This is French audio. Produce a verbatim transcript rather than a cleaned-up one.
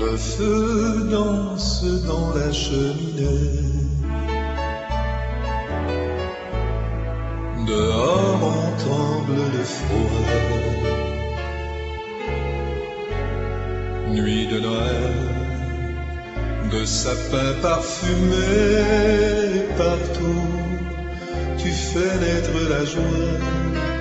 Le feu danse dans la cheminée. Dehors on tremble de froid. Nuit de Noël, de sapins parfumés partout, tu fais naître la joie.